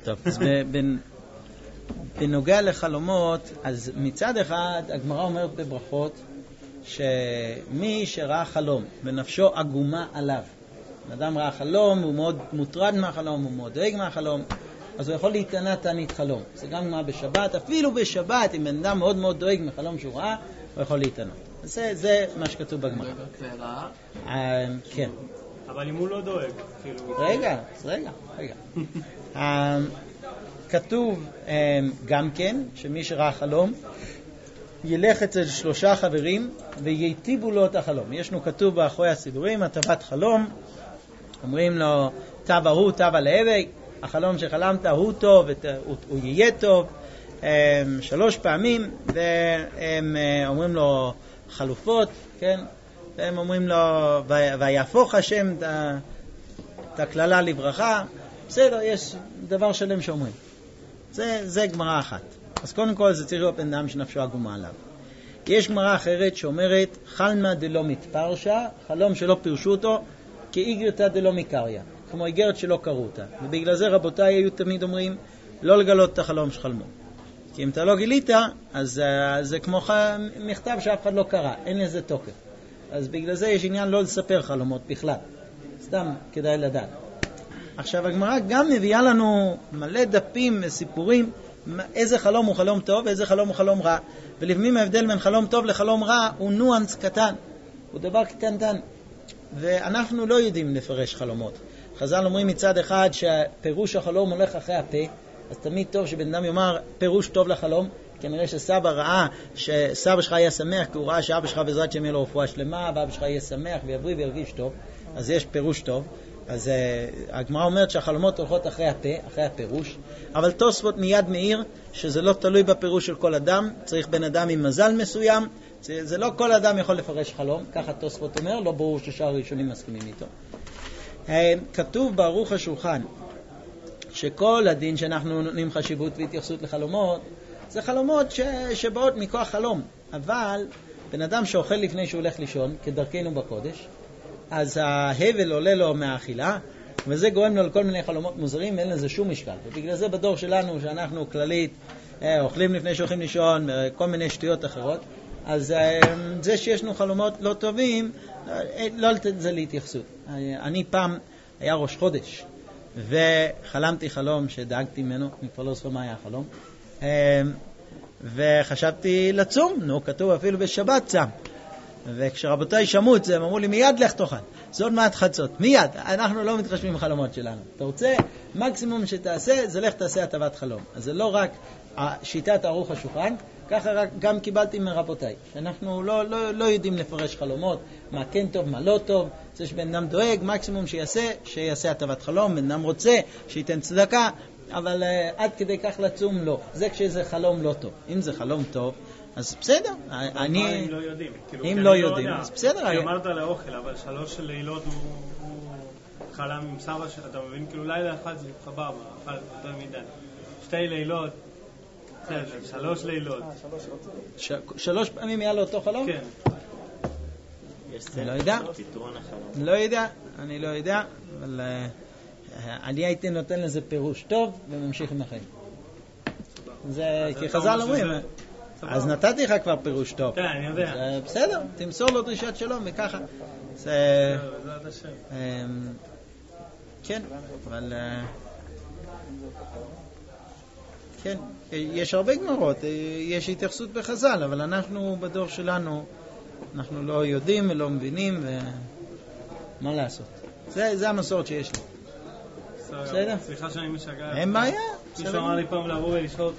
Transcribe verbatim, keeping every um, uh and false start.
טוב, אז בנוגע לחלומות, אז מצד אחד הגמרא אומרת בברכות שמי שראה חלום ונפשו עגומה עליו, אדם ראה חלום, הוא מאוד מוטרד מהחלום, הוא מאוד דואג מהחלום, אז הוא יכול להתענה תענית חלום. זה גם מה בשבת, אפילו בשבת, אם בן אדם מאוד מאוד דואג מחלום שהוא ראה, הוא יכול להתענות. זה, זה מה שכתוב בגמרא. כן. אבל אם הוא לא דואג, כאילו... רגע, רגע, רגע. כתוב גם כן, שמי שראה חלום, ילך אצל שלושה חברים וייטיבו לו את החלום. ישנו כתוב באחורי הסידורים, הטבת חלום, אומרים לו, טבע הוא, טבע להווי, החלום שחלמת הוא טוב, הוא יהיה טוב, שלוש פעמים, והם אומרים לו חלופות, כן? והם אומרים לו, ויהפוך השם את הכללה לברכה. בסדר, יש דבר שלם שאומרים. זה, זה גמרא אחת. אז קודם כל זה צריך להיות בן אדם שנפשו עגומה עליו. יש גמרא אחרת שאומרת, חלמה דלא מתפרשה, חלום שלא פירשו אותו, כאיגרתא דלא מקריא, כמו איגרת שלא קראו אותה. ובגלל זה רבותיי היו תמיד אומרים, לא לגלות את החלום שחלמו. כי אם אתה לא גילית, אז uh, זה כמו מכתב שאף אחד לא קרא, אין לזה תוקף. אז בגלל זה יש עניין לא לספר חלומות בכלל. סתם כדאי לדעת. עכשיו הגמרא גם מביאה לנו מלא דפים וסיפורים, איזה חלום הוא חלום טוב ואיזה חלום הוא חלום רע. ולפעמים ההבדל בין חלום טוב לחלום רע הוא ניואנס קטן, הוא דבר קטנטן. ואנחנו לא יודעים לפרש חלומות. חז"ל אומרים מצד אחד שפירוש החלום הולך אחרי הפה, אז תמיד טוב שבן אדם יאמר פירוש טוב לחלום. כנראה שסבא ראה שסבא שלך יהיה שמח, כי הוא ראה שאבא שלך בעזרת שם יהיה לו רפואה שלמה, ואבא שלך יהיה שמח ויבריא וירגיש טוב, אז יש פירוש טוב. אז uh, הגמרא אומרת שהחלומות הולכות אחרי הפה, אחרי הפירוש, אבל תוספות מיד מאיר שזה לא תלוי בפירוש של כל אדם, צריך בן אדם עם מזל מסוים, זה, זה לא כל אדם יכול לפרש חלום, ככה תוספות אומר, לא ברור ששאר הראשונים מסכימים איתו. Uh, כתוב בערוך השולחן שכל הדין שאנחנו נותנים חשיבות והתייחסות לחלומות, זה חלומות ש... שבאות מכוח חלום, אבל בן אדם שאוכל לפני שהוא הולך לישון, כדרכנו בקודש, אז ההבל עולה לו מהאכילה, וזה גורם לו לכל מיני חלומות מוזרים, אין לזה שום משקל. ובגלל זה בדור שלנו, שאנחנו כללית, אוכלים לפני שהולכים לישון, כל מיני שטויות אחרות, אז זה שיש לנו חלומות לא טובים, לא לתת זה להתייחסות. אני פעם היה ראש חודש, וחלמתי חלום שדאגתי ממנו, אני כבר לא זוכר מה היה החלום, וחשבתי לצום, נו, כתוב אפילו בשבת צם. וכשרבותיי שמעו את זה, הם אמרו לי, מיד לך תאכל. זה עוד מעט חצות. מיד. אנחנו לא מתחשבים בחלומות שלנו. אתה רוצה, מקסימום שתעשה, זה לך תעשה הטבת חלום. אז זה לא רק שיטת ערוך השולחן, ככה רק, גם קיבלתי מרבותיי. שאנחנו לא, לא, לא יודעים לפרש חלומות, מה כן טוב, מה לא טוב. זה שבן אדם דואג, מקסימום שיעשה, שיעשה הטבת חלום. בן אדם רוצה, שייתן צדקה, אבל uh, עד כדי כך לצום לא. זה כשזה חלום לא טוב. אם זה חלום טוב, אז בסדר, אני... אם לא יודעים. אם לא יודעים, אז בסדר. כי אמרת לאוכל, אבל שלוש לילות הוא חלם עם סבא, אתה מבין? כאילו לילה אחד זה חבבה, אכל יותר מדי. שתי לילות, שלוש לילות. שלוש פעמים היה לו אותו חלום? כן. אני לא יודע. לא יודע, אני לא יודע, אבל אני הייתי נותן לזה פירוש טוב וממשיך עם החיים. זה כי חז"ל אומרים... אז נתתי לך כבר פירוש טוב. כן, אני יודע. בסדר, תמסור לו דרישת שלום וככה. זה... כן, אבל... כן, יש הרבה גמרות, יש התייחסות בחז"ל, אבל אנחנו בדור שלנו, אנחנו לא יודעים ולא מבינים, ומה לעשות? זה המסורת שיש לי. בסדר? סליחה שאני משגע. אין בעיה. מישהו אמר לי פעם לבוא ולשאול